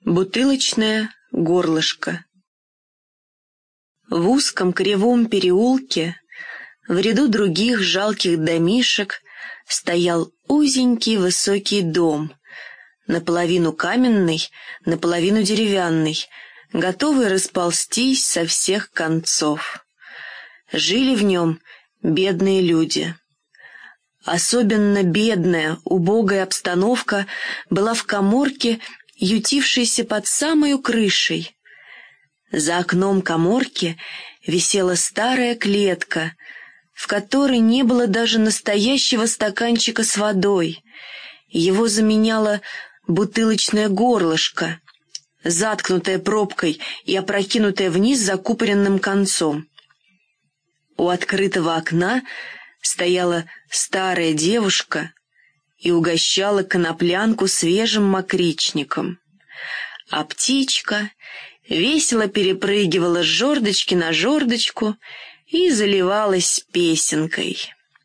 Бутылочное горлышко. В узком кривом переулке, в ряду других жалких домишек, стоял узенький высокий дом, наполовину каменный, наполовину деревянный, готовый расползтись со всех концов. Жили в нем бедные люди. Особенно бедная, убогая обстановка была в каморке, ютившейся под самою крышей. За окном каморки висела старая клетка, в которой не было даже настоящего стаканчика с водой. Его заменяло бутылочное горлышко, заткнутое пробкой и опрокинутое вниз закупоренным концом. У открытого окна стояла старая девушка и угощала коноплянку свежим мокричником. А птичка весело перепрыгивала с жердочки на жердочку и заливалась песенкой.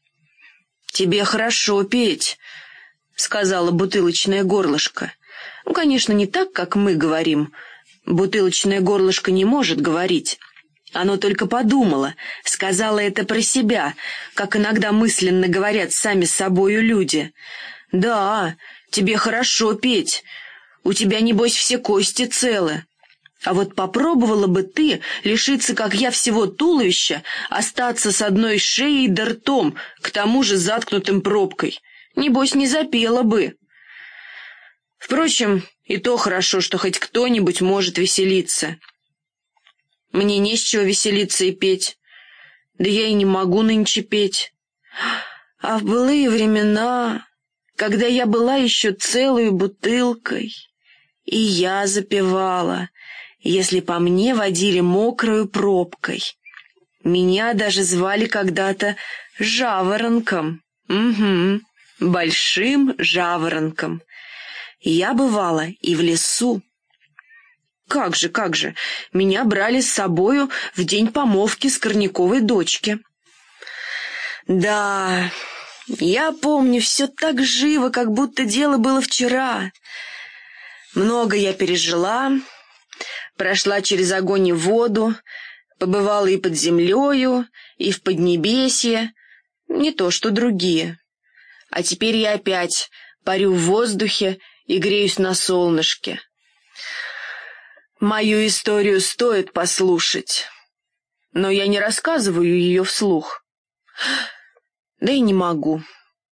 «Тебе хорошо петь», — сказала бутылочное горлышко. «Ну, конечно, не так, как мы говорим. Бутылочное горлышко не может говорить. Оно только подумало, сказала это про себя, как иногда мысленно говорят сами с собою люди. Да, тебе хорошо петь, у тебя, небось, все кости целы. А вот попробовала бы ты лишиться, как я, всего туловища, остаться с одной шеей да ртом, к тому же заткнутым пробкой. Небось, не запела бы. Впрочем, и то хорошо, что хоть кто-нибудь может веселиться. Мне не с чего веселиться и петь. Да я и не могу нынче петь. А в былые времена, когда я была еще целой бутылкой, и я запевала, если по мне водили мокрою пробкой. Меня даже звали когда-то жаворонком. Угу, большим жаворонком. Я бывала и в лесу. Как же, меня брали с собою в день помолвки Скорняковой дочки. Да, я помню все так живо, как будто дело было вчера. Много я пережила, прошла через огонь и воду, побывала и под землею, и в поднебесье, не то что другие. А теперь я опять парю в воздухе и греюсь на солнышке. Мою историю стоит послушать, но я не рассказываю ее вслух. Да и не могу.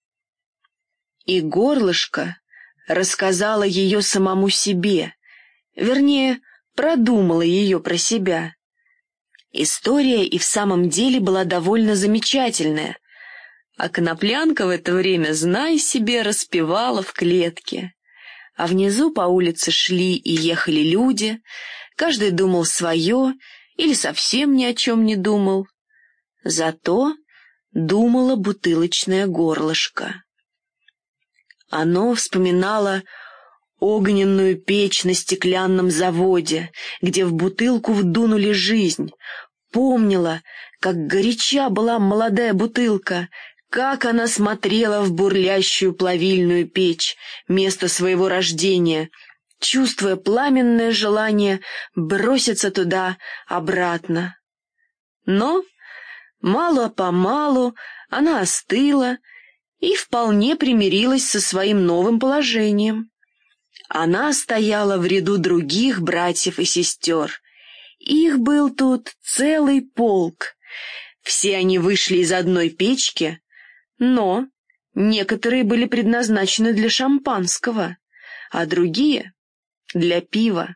И горлышко рассказала ее самому себе, вернее, продумала ее про себя. История и в самом деле была довольно замечательная, а коноплянка в это время, знай себе, распевала в клетке. А внизу по улице шли и ехали люди, каждый думал свое или совсем ни о чем не думал. Зато думало бутылочное горлышко. Оно вспоминало огненную печь на стеклянном заводе, где в бутылку вдунули жизнь, помнила, как горяча была молодая бутылка, как она смотрела в бурлящую плавильную печь, место своего рождения, чувствуя пламенное желание броситься туда обратно. Но мало-помалу она остыла и вполне примирилась со своим новым положением. Она стояла в ряду других братьев и сестер. Их был тут целый полк. Все они вышли из одной печки, но некоторые были предназначены для шампанского, а другие — для пива.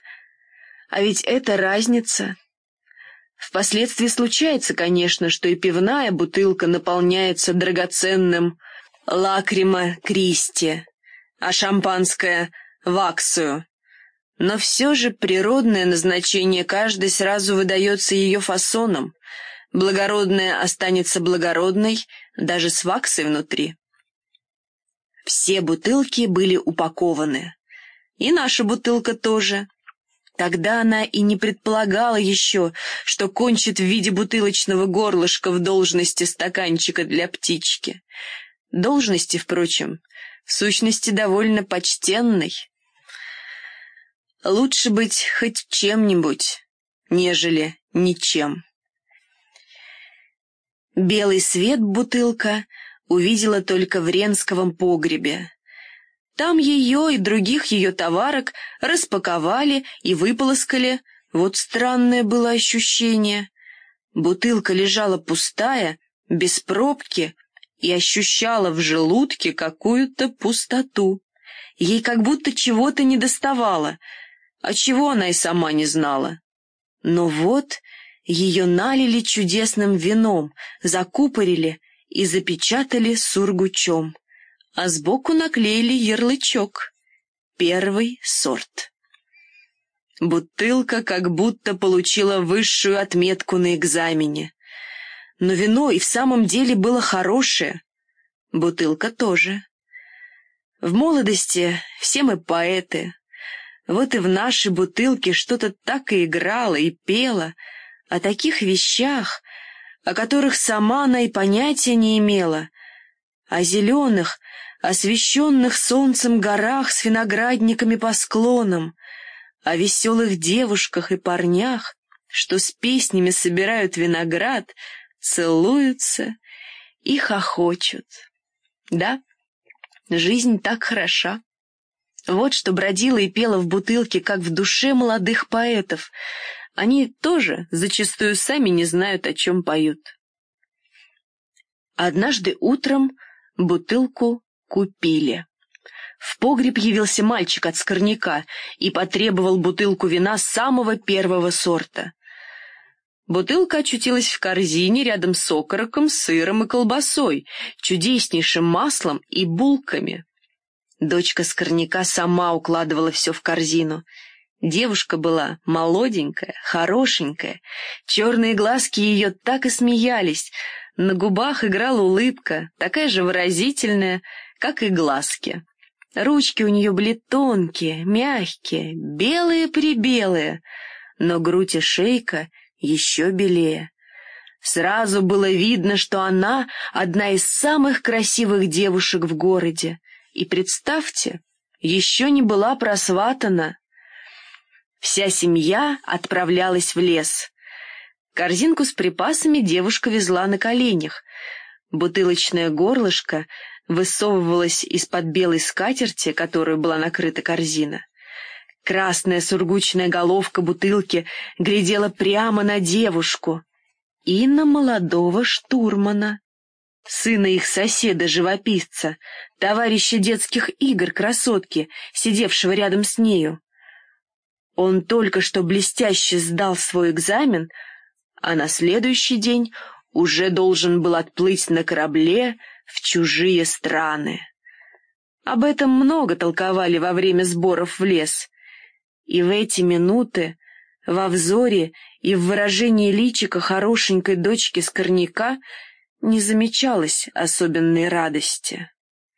А ведь это разница. Впоследствии случается, конечно, что и пивная бутылка наполняется драгоценным лакрима Кристи, а шампанское — ваксою. Но все же природное назначение каждой сразу выдается ее фасоном. Благородная останется благородной, даже с ваксой внутри. Все бутылки были упакованы. И наша бутылка тоже. Тогда она и не предполагала еще, что кончит в виде бутылочного горлышка в должности стаканчика для птички. Должности, впрочем, в сущности довольно почтенной. Лучше быть хоть чем-нибудь, нежели ничем. Белый свет бутылка увидела только в Ренсковом погребе. Там ее и других ее товарок распаковали и выполоскали. Вот странное было ощущение. Бутылка лежала пустая, без пробки, и ощущала в желудке какую-то пустоту. Ей как будто чего-то недоставало, а чего она и сама не знала. Но вот ее налили чудесным вином, закупорили и запечатали сургучом, а сбоку наклеили ярлычок «Первый сорт». Бутылка как будто получила высшую отметку на экзамене. Но вино и в самом деле было хорошее. Бутылка тоже. В молодости все мы поэты. Вот и в нашей бутылке что-то так и играло, и пело о таких вещах, о которых сама она и понятия не имела, о зеленых, освещенных солнцем горах с виноградниками по склонам, о веселых девушках и парнях, что с песнями собирают виноград, целуются и хохочут. Да, жизнь так хороша. Вот что бродило и пело в бутылке, как в душе молодых поэтов. Они тоже зачастую сами не знают, о чем поют. Однажды утром бутылку купили. В погреб явился мальчик от скорняка и потребовал бутылку вина самого первого сорта. Бутылка очутилась в корзине рядом с окороком, сыром и колбасой, чудеснейшим маслом и булками. Дочка скорняка сама укладывала все в корзину. Девушка была молоденькая, хорошенькая, черные глазки ее так и смеялись, на губах играла улыбка, такая же выразительная, как и глазки. Ручки у нее были тонкие, мягкие, белые-пребелые, но грудь и шейка еще белее. Сразу было видно, что она одна из самых красивых девушек в городе. И представьте, еще не была просватана. Вся семья отправлялась в лес. Корзинку с припасами девушка везла на коленях. Бутылочное горлышко высовывалось из-под белой скатерти, которой была накрыта корзина. Красная сургучная головка бутылки глядела прямо на девушку и на молодого штурмана, сына их соседа-живописца, товарища детских игр красотки, сидевшего рядом с нею. Он только что блестяще сдал свой экзамен, а на следующий день уже должен был отплыть на корабле в чужие страны. Об этом много толковали во время сборов в лес, и в эти минуты во взоре и в выражении личика хорошенькой дочки скорняка не замечалось особенной радости.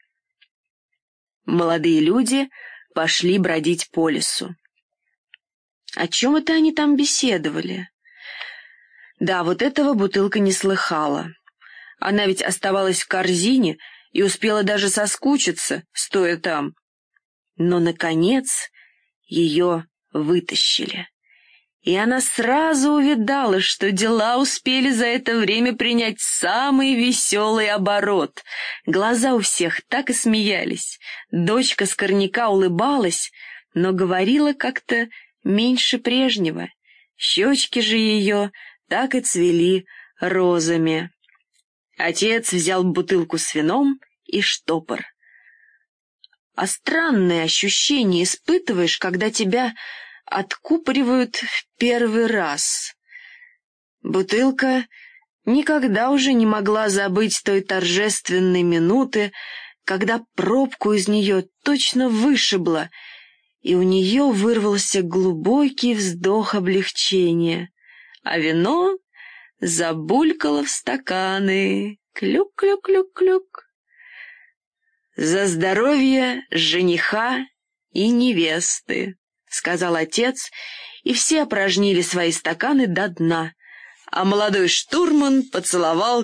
Молодые люди пошли бродить по лесу. О чем это они там беседовали? Да, вот этого бутылка не слыхала. Она ведь оставалась в корзине и успела даже соскучиться, стоя там. Но, наконец, ее вытащили. И она сразу увидала, что дела успели за это время принять самый веселый оборот. Глаза у всех так и смеялись. Дочка скорняка улыбалась, но говорила как-то меньше прежнего. Щечки же ее так и цвели розами. Отец взял бутылку с вином и штопор. А странное ощущение испытываешь, когда тебя откупоривают в первый раз. Бутылка никогда уже не могла забыть той торжественной минуты, когда пробку из нее точно вышибло, и у нее вырвался глубокий вздох облегчения, а вино забулькало в стаканы. Клюк-клюк-клюк-клюк. «За здоровье жениха и невесты», — сказал отец, и все опорожнили свои стаканы до дна, а молодой штурман поцеловал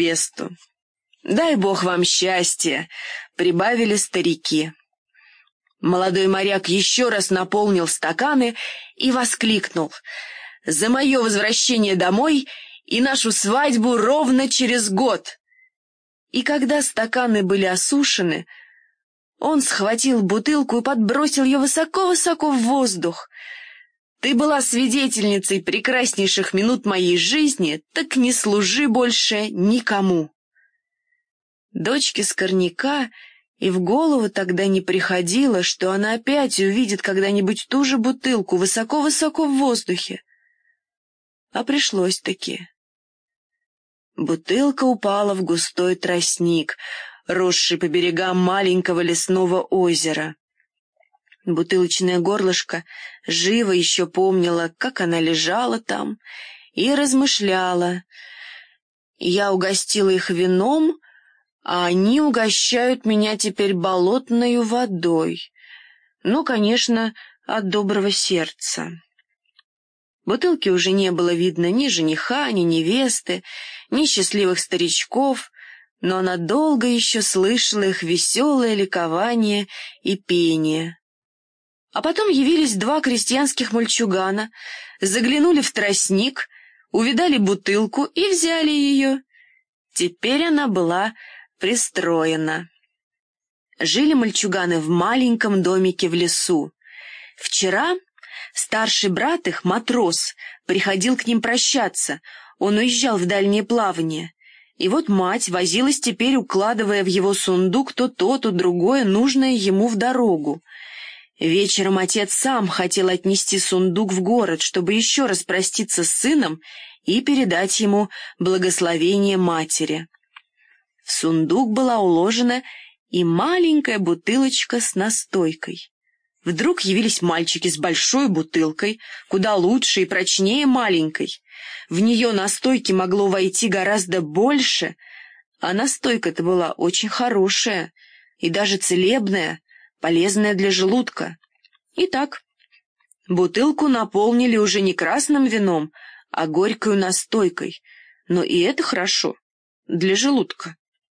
красотку-невесту. «Дай Бог вам счастья», — прибавили старики. Молодой моряк еще раз наполнил стаканы и воскликнул: «За мое возвращение домой и нашу свадьбу ровно через год!» И когда стаканы были осушены, он схватил бутылку и подбросил ее высоко-высоко в воздух. «Ты была свидетельницей прекраснейших минут моей жизни, так не служи больше никому!» Дочке Скорняка и в голову тогда не приходило, что она опять увидит когда-нибудь ту же бутылку высоко-высоко в воздухе. А пришлось-таки. Бутылка упала в густой тростник, росший по берегам маленького лесного озера. Бутылочное горлышко живо еще помнило, как она лежала там, и размышляла. Я угостила их вином, а они угощают меня теперь болотною водой. Ну, конечно, от доброго сердца. Бутылки уже не было видно ни жениха, ни невесты, ни счастливых старичков, но она долго еще слышала их веселое ликование и пение. А потом явились два крестьянских мальчугана, заглянули в тростник, увидали бутылку и взяли ее. Теперь она была пристроена. Жили мальчуганы в маленьком домике в лесу. Вчера старший брат их, матрос, приходил к ним прощаться, он уезжал в дальнее плавание. И вот мать возилась теперь, укладывая в его сундук то, то другое, нужное ему в дорогу. Вечером отец сам хотел отнести сундук в город, чтобы еще раз проститься с сыном и передать ему благословение матери. В сундук была уложена и маленькая бутылочка с настойкой. Вдруг явились мальчики с большой бутылкой, куда лучше и прочнее маленькой. В нее настойки могло войти гораздо больше, а настойка-то была очень хорошая и даже целебная, полезная для желудка. Итак, бутылку наполнили уже не красным вином, а горькою настойкой, но и это хорошо для желудка.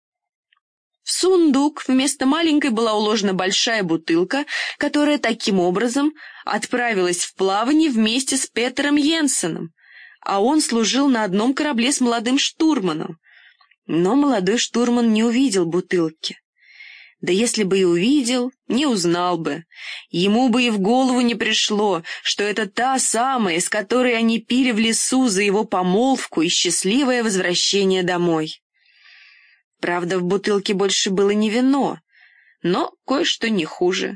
В сундук вместо маленькой была уложена большая бутылка, которая таким образом отправилась в плавание вместе с Петером Йенсеном, а он служил на одном корабле с молодым штурманом. Но молодой штурман не увидел бутылки. Да если бы и увидел, не узнал бы. Ему бы и в голову не пришло, что это та самая, с которой они пили в лесу за его помолвку и счастливое возвращение домой. Правда, в бутылке больше было не вино, но кое-что не хуже.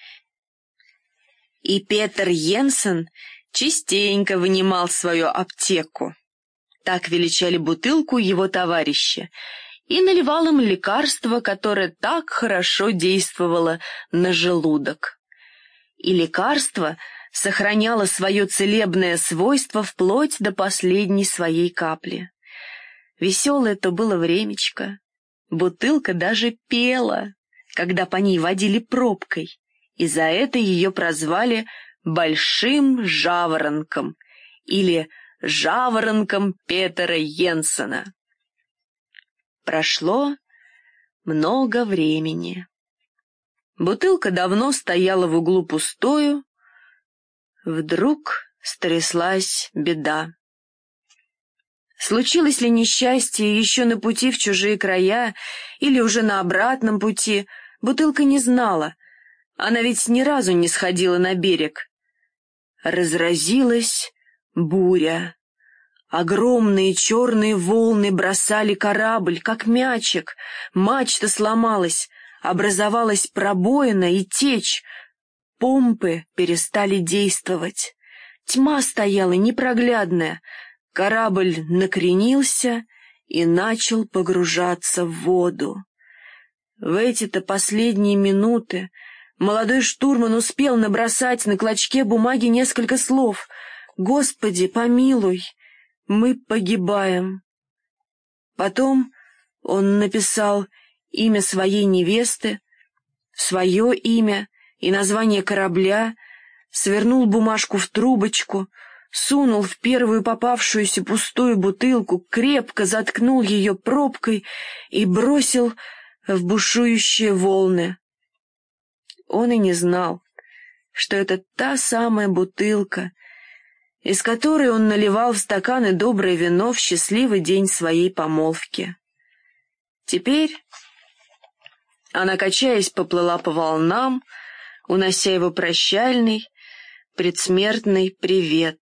И Петер Йенсен частенько вынимал свою аптеку. Так величали бутылку его товарищи, и наливал им лекарство, которое так хорошо действовало на желудок. И лекарство сохраняло свое целебное свойство вплоть до последней своей капли. Веселое то было времечко. Бутылка даже пела, когда по ней водили пробкой, и за это ее прозвали «Большим жаворонком» или «Жаворонком Петера Йенсена». Прошло много времени. Бутылка давно стояла в углу пустою. Вдруг стряслась беда. Случилось ли несчастье еще на пути в чужие края или уже на обратном пути, бутылка не знала. Она ведь ни разу не сходила на берег. Разразилась буря. Огромные черные волны бросали корабль, как мячик. Мачта сломалась, образовалась пробоина и течь. Помпы перестали действовать. Тьма стояла непроглядная. Корабль накренился и начал погружаться в воду. В эти-то последние минуты молодой штурман успел набросать на клочке бумаги несколько слов: «Господи, помилуй, мы погибаем». Потом он написал имя своей невесты, свое имя и название корабля, свернул бумажку в трубочку, сунул в первую попавшуюся пустую бутылку, крепко заткнул ее пробкой и бросил в бушующие волны. он и не знал, что это та самая бутылка, из которой он наливал в стаканы доброе вино в счастливый день своей помолвки. Теперь она, качаясь, поплыла по волнам, унося его прощальный, предсмертный привет.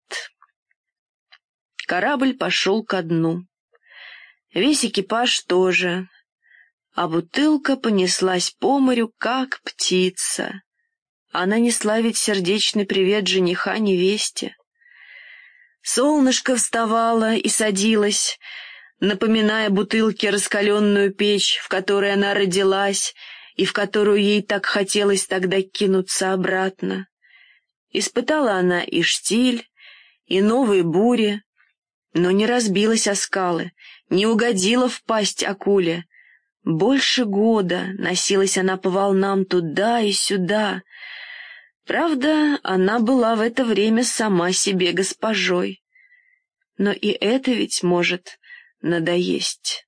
Корабль пошел ко дну. Весь экипаж тоже, а бутылка понеслась по морю, как птица. Она несла ведь сердечный привет жениха невесте. Солнышко вставало и садилось, напоминая бутылке раскаленную печь, в которой она родилась и в которую ей так хотелось тогда кинуться обратно. Испытала она и штиль, и новые бури, но не разбилась о скалы, не угодила в пасть акуле. Больше года носилась она по волнам туда и сюда. Правда, она была в это время сама себе госпожой. Но и это ведь может надоесть.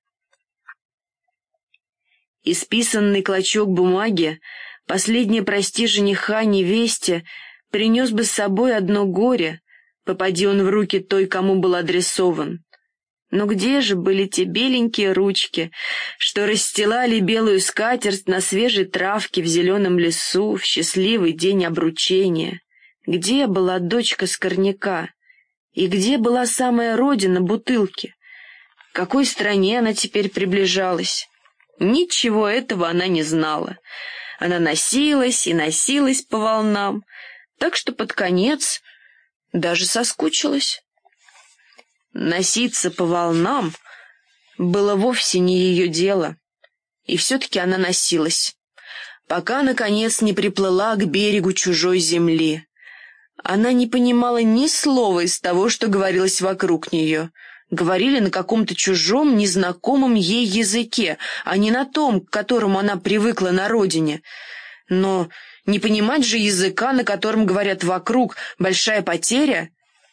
Исписанный клочок бумаги, последнее «прости» жениха невесте, принес бы с собой одно горе, попади он в руки той, кому был адресован. Но где же были те беленькие ручки, что расстилали белую скатерть на свежей травке в зеленом лесу в счастливый день обручения? Где была дочка скорняка? И где была самая родина бутылки? К какой стране она теперь приближалась? Ничего этого она не знала. Она носилась и носилась по волнам, так что под конец даже соскучилась. Носиться по волнам было вовсе не ее дело, и все-таки она носилась, пока, наконец, не приплыла к берегу чужой земли. Она не понимала ни слова из того, что говорилось вокруг нее. Говорили на каком-то чужом, незнакомом ей языке, а не на том, к которому она привыкла на родине. Но не понимать же языка, на котором говорят вокруг, большая потеря.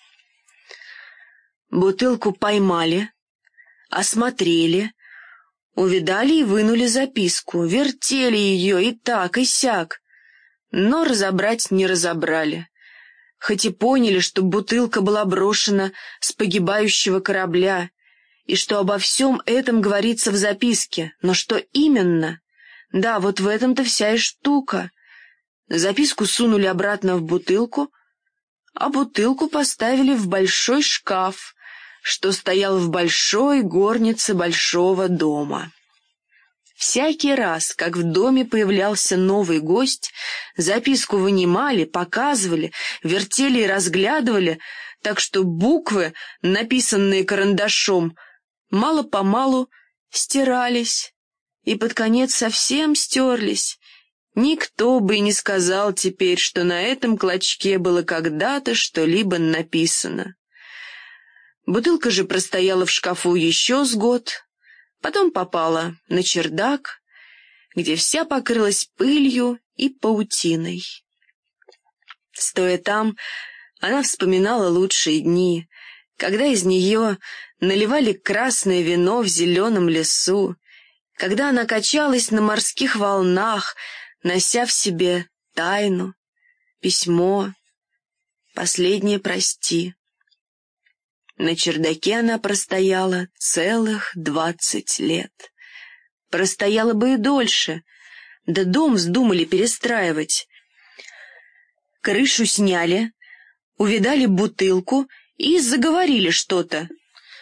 Бутылку поймали, осмотрели, увидали и вынули записку, вертели ее и так, и сяк, но разобрать не разобрали. Хоть и поняли, что бутылка была брошена с погибающего корабля, и что обо всем этом говорится в записке, но что именно? Да, вот в этом-то вся и штука. Записку сунули обратно в бутылку, а бутылку поставили в большой шкаф, что стоял в большой горнице большого дома. Всякий раз, как в доме появлялся новый гость, записку вынимали, показывали, вертели и разглядывали, так что буквы, написанные карандашом, мало-помалу стирались и под конец совсем стерлись. Никто бы и не сказал теперь, что на этом клочке было когда-то что-либо написано. Бутылка же простояла в шкафу еще с год, потом попала на чердак, где вся покрылась пылью и паутиной. Стоя там, она вспоминала лучшие дни, когда из нее наливали красное вино в зеленом лесу, когда она качалась на морских волнах, нося в себе тайну, письмо, последнее «прости». На чердаке она простояла целых 20 лет. Простояла бы и дольше, да дом вздумали перестраивать. Крышу сняли, увидали бутылку и заговорили что-то.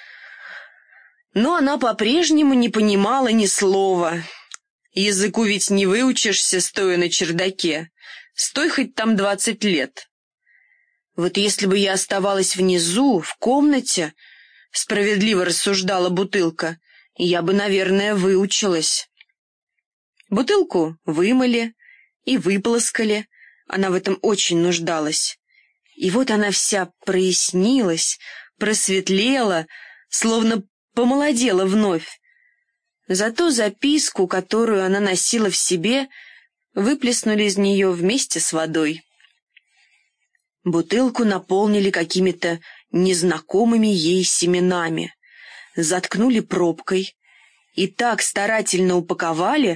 Но она по-прежнему не понимала ни слова. Языку ведь не выучишься, стоя на чердаке. Стой хоть там 20 лет. Вот если бы я оставалась внизу, в комнате, справедливо рассуждала бутылка, я бы, наверное, выучилась. Бутылку вымыли и выполоскали, она в этом очень нуждалась. И вот она вся прояснилась, просветлела, словно помолодела вновь. Зато записку, которую она носила в себе, выплеснули из нее вместе с водой. Бутылку наполнили какими-то незнакомыми ей семенами, заткнули пробкой и так старательно упаковали,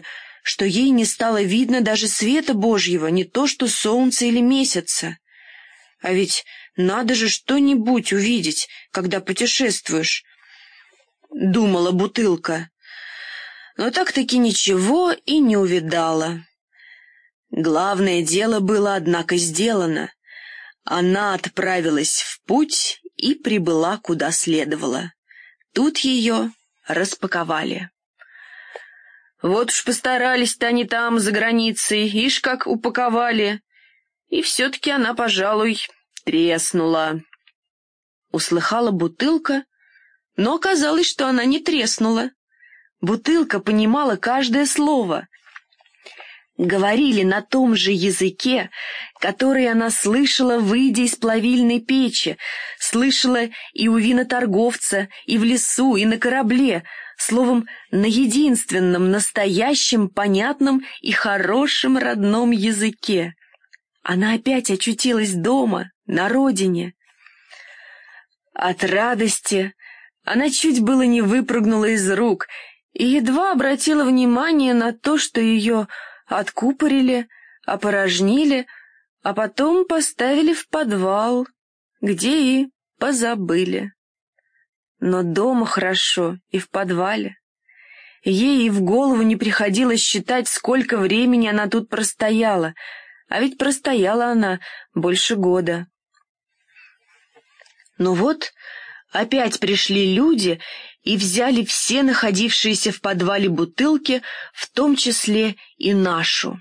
что ей не стало видно даже света Божьего, не то что солнца или месяца. А ведь надо же что-нибудь увидеть, когда путешествуешь, — думала Бутылка. Но так-таки ничего и не увидала. Главное дело было, однако, сделано. Она отправилась в путь и прибыла куда следовало. Тут ее распаковали. Вот уж постарались-то они там, за границей, ишь как упаковали. И все-таки она, пожалуй, треснула. Услыхала Бутылка, но оказалось, что она не треснула. Бутылка понимала каждое слово. Говорили на том же языке, который она слышала, выйдя из плавильной печи, слышала и у виноторговца, и в лесу, и на корабле, словом, на единственном, настоящем, понятном и хорошем родном языке. Она опять очутилась дома, на родине. От радости она чуть было не выпрыгнула из рук и едва обратила внимание на то, что ее откупорили, опорожнили, а потом поставили в подвал, где и позабыли. Но дома хорошо и в подвале. Ей и в голову не приходилось считать, сколько времени она тут простояла, а ведь простояла она больше года. Но вот опять пришли люди и взяли все находившиеся в подвале бутылки, в том числе и нашу.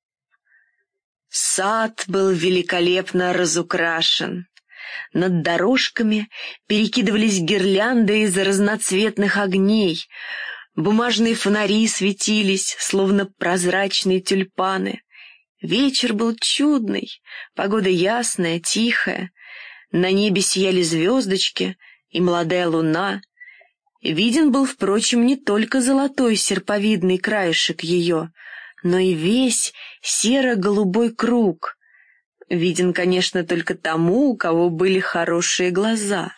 Сад был великолепно разукрашен. Над дорожками перекидывались гирлянды из разноцветных огней, бумажные фонари светились, словно прозрачные тюльпаны. Вечер был чудный, погода ясная, тихая, на небе сияли звездочки и молодая луна. Виден был, впрочем, не только золотой серповидный краешек ее, но и весь серо-голубой круг. Виден, конечно, только тому, у кого были хорошие глаза.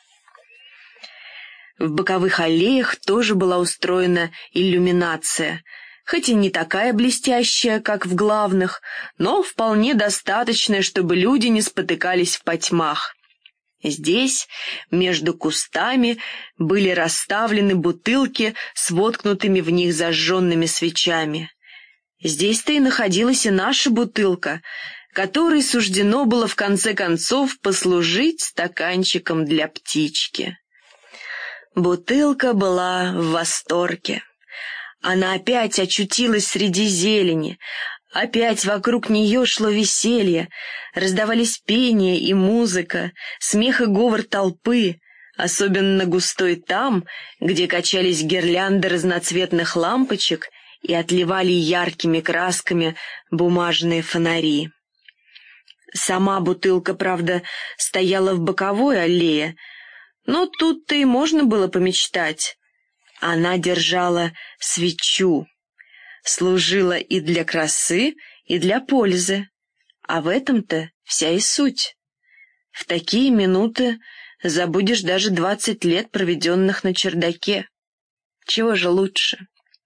В боковых аллеях тоже была устроена иллюминация, хоть и не такая блестящая, как в главных, но вполне достаточная, чтобы люди не спотыкались в потьмах. Здесь, между кустами, были расставлены бутылки с воткнутыми в них зажженными свечами. Здесь-то и находилась и наша бутылка, которой суждено было в конце концов послужить стаканчиком для птички. Бутылка была в восторге. Она опять очутилась среди зелени, опять вокруг нее шло веселье, раздавались пение и музыка, смех и говор толпы, особенно густой там, где качались гирлянды разноцветных лампочек и отливали яркими красками бумажные фонари. Сама бутылка, правда, стояла в боковой аллее, но тут-то и можно было помечтать. Она держала свечу, служила и для красы, и для пользы, а в этом-то вся и суть. В такие минуты забудешь даже 20 лет, проведенных на чердаке. Чего же лучше?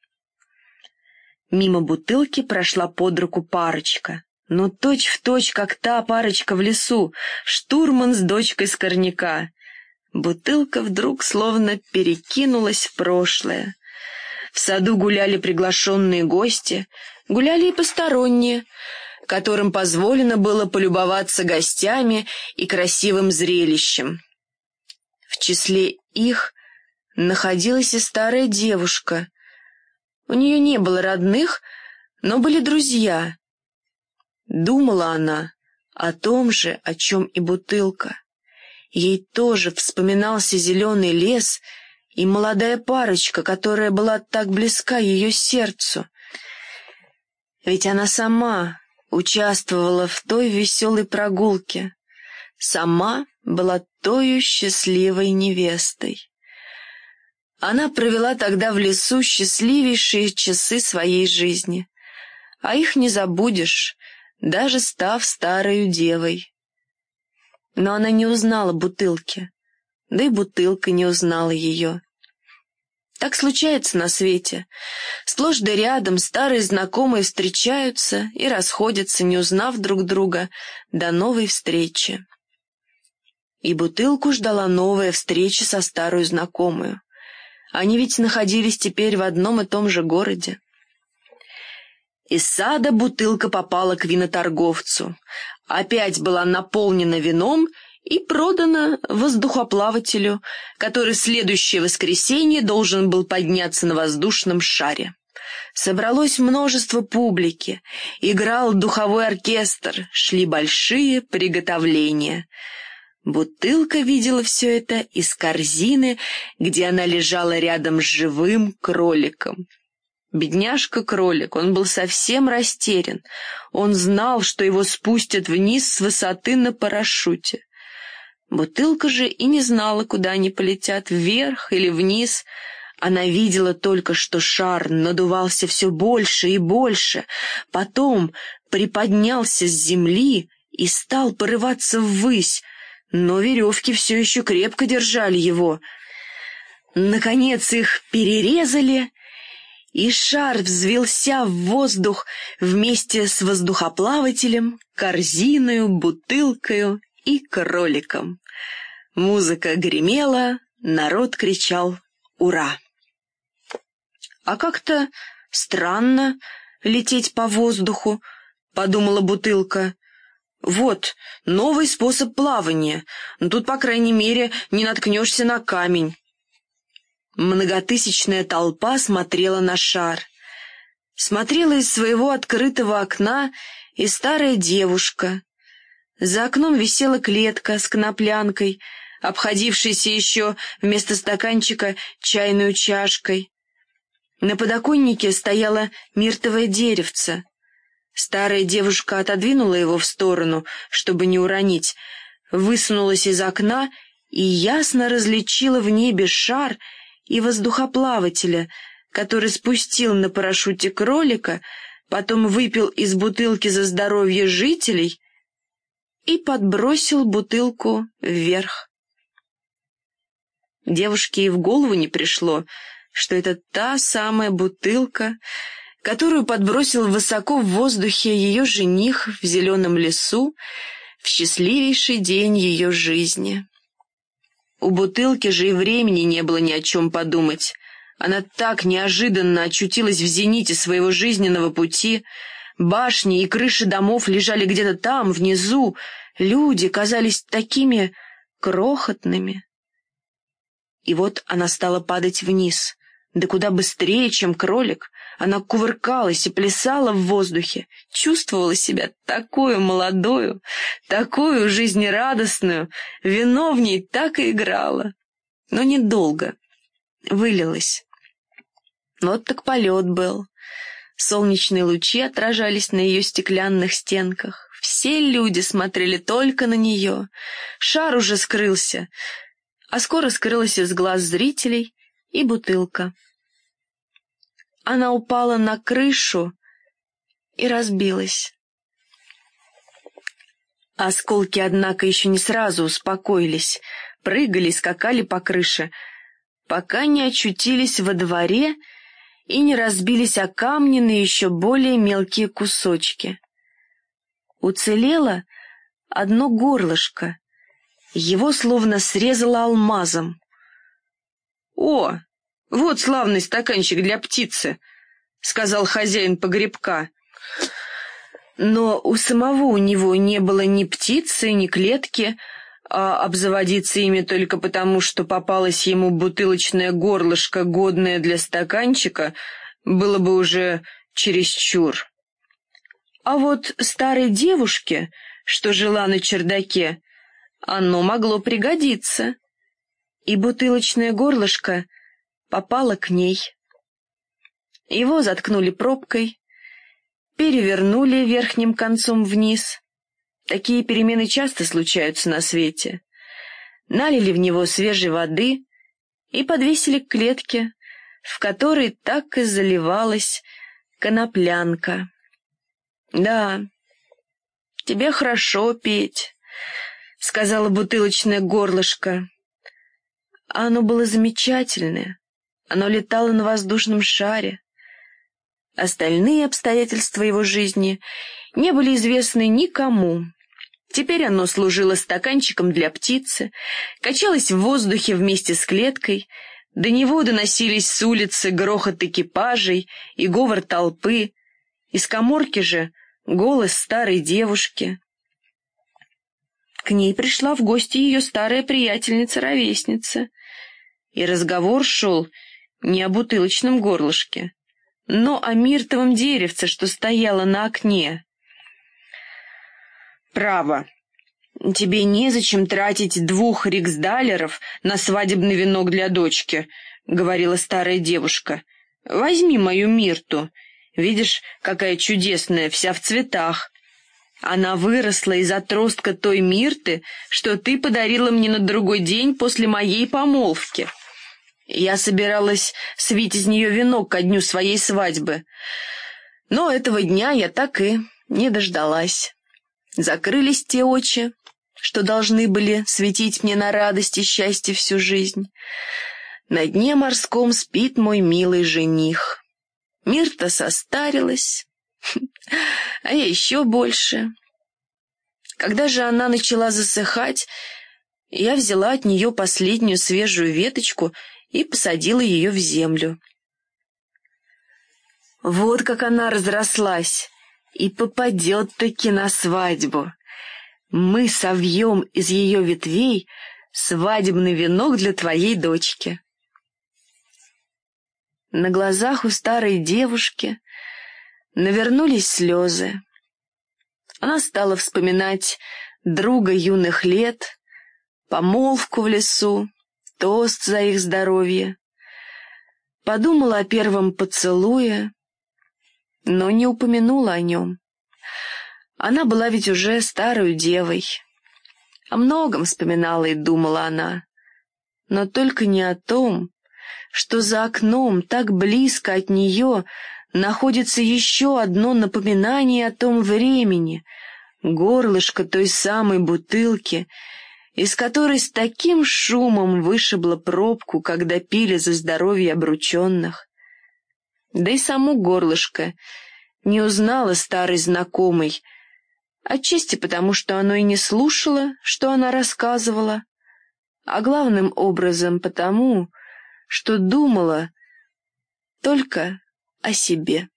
Мимо бутылки прошла под руку парочка, но точь-в-точь, как та парочка в лесу, штурман с дочкой скорняка. Бутылка вдруг словно перекинулась в прошлое. В саду гуляли приглашенные гости, гуляли и посторонние, которым позволено было полюбоваться гостями и красивым зрелищем. В числе их находилась и старая девушка. У нее не было родных, но были друзья. Думала она о том же, о чем и бутылка. Ей тоже вспоминался зеленый лес и молодая парочка, которая была так близка ее сердцу. Ведь она сама участвовала в той веселой прогулке, сама была тою счастливой невестой. Она провела тогда в лесу счастливейшие часы своей жизни, а их не забудешь, даже став старою девой. Но она не узнала бутылки, да и бутылка не узнала ее. Так случается на свете. Сплошь да рядом старые знакомые встречаются и расходятся, не узнав друг друга, до новой встречи. И бутылку ждала новая встреча со старой знакомую. Они ведь находились теперь в одном и том же городе. Из сада бутылка попала к виноторговцу. Опять была наполнена вином и продана воздухоплавателю, который в следующее воскресенье должен был подняться на воздушном шаре. Собралось множество публики, играл духовой оркестр, шли большие приготовления. Бутылка видела все это из корзины, где она лежала рядом с живым кроликом. Бедняжка-кролик, он был совсем растерян. Он знал, что его спустят вниз с высоты на парашюте. Бутылка же и не знала, куда они полетят, вверх или вниз. Она видела только, что шар надувался все больше и больше, потом приподнялся с земли и стал порываться ввысь, но веревки все еще крепко держали его. Наконец их перерезали, и шар взвился в воздух вместе с воздухоплавателем, корзиною, бутылкою и кроликом. Музыка гремела, народ кричал «Ура!». «А как-то странно лететь по воздуху», — подумала бутылка. «Вот, новый способ плавания, но тут, по крайней мере, не наткнешься на камень». Многотысячная толпа смотрела на шар. Смотрела из своего открытого окна и старая девушка. За окном висела клетка с коноплянкой, обходившейся еще вместо стаканчика чайную чашкой. На подоконнике стояло миртовое деревце. Старая девушка отодвинула его в сторону, чтобы не уронить, высунулась из окна и ясно различила в небе шар и воздухоплавателя, который спустил на парашюте кролика, потом выпил из бутылки за здоровье жителей и подбросил бутылку вверх. Девушке и в голову не пришло, что это та самая бутылка, которую подбросил высоко в воздухе ее жених в зеленом лесу в счастливейший день ее жизни. У бутылки же и времени не было ни о чем подумать. Она так неожиданно очутилась в зените своего жизненного пути. Башни и крыши домов лежали где-то там, внизу. Люди казались такими крохотными. И вот она стала падать вниз, да куда быстрее, чем кролик. Она кувыркалась и плясала в воздухе, чувствовала себя такую молодую, такую жизнерадостную, вино в ней так и играло. Но недолго. Вылилась. Вот так полет был. Солнечные лучи отражались на ее стеклянных стенках. Все люди смотрели только на нее. Шар уже скрылся, а скоро скрылась из глаз зрителей и бутылка. Она упала на крышу и разбилась. Осколки, однако, еще не сразу успокоились, прыгали и скакали по крыше, пока не очутились во дворе и не разбились о камни на еще более мелкие кусочки. Уцелело одно горлышко, его словно срезало алмазом. «О, вот славный стаканчик для птицы», — сказал хозяин погребка. Но у него не было ни птицы, ни клетки, а обзаводиться ими только потому, что попалось ему бутылочное горлышко, годное для стаканчика, было бы уже чересчур. А вот старой девушке, что жила на чердаке, оно могло пригодиться, и бутылочное горлышко попало к ней. Его заткнули пробкой, перевернули верхним концом вниз. Такие перемены часто случаются на свете. Налили в него свежей воды и подвесили к клетке, в которой так и заливалась коноплянка. «Да, тебе хорошо петь», — сказала бутылочное горлышко. Оно было замечательное. Оно летало на воздушном шаре. Остальные обстоятельства его жизни не были известны никому. Теперь оно служило стаканчиком для птицы, качалось в воздухе вместе с клеткой, до него доносились с улицы грохот экипажей и говор толпы, из каморки же голос старой девушки. К ней пришла в гости ее старая приятельница-ровесница, и разговор шел не о бутылочном горлышке, но о миртовом деревце, что стояло на окне. «Право, тебе незачем тратить 2 риксдалеров на свадебный венок для дочки», — говорила старая девушка. «Возьми мою Мирту. Видишь, какая чудесная, вся в цветах. Она выросла из отростка той Мирты, что ты подарила мне на другой день после моей помолвки. Я собиралась свить из нее венок ко дню своей свадьбы, но этого дня я так и не дождалась. Закрылись те очи, что должны были светить мне на радость и счастье всю жизнь. На дне морском спит мой милый жених. Мирта состарилась, а я еще больше. Когда же она начала засыхать, я взяла от нее последнюю свежую веточку и посадила ее в землю. Вот как она разрослась и попадет-таки на свадьбу. Мы совьем из ее ветвей свадебный венок для твоей дочки». На глазах у старой девушки навернулись слезы. Она стала вспоминать друга юных лет, помолвку в лесу, тост за их здоровье. Подумала о первом поцелуе, но не упомянула о нем. Она была ведь уже старой девой. О многом вспоминала и думала она, но только не о том, что за окном, так близко от нее, находится еще одно напоминание о том времени, горлышко той самой бутылки, из которой с таким шумом вышибла пробку, когда пили за здоровье обрученных. Да и само горлышко не узнала старой знакомой, отчасти потому, что оно и не слушало, что она рассказывала, а главным образом потому, что думала только о себе.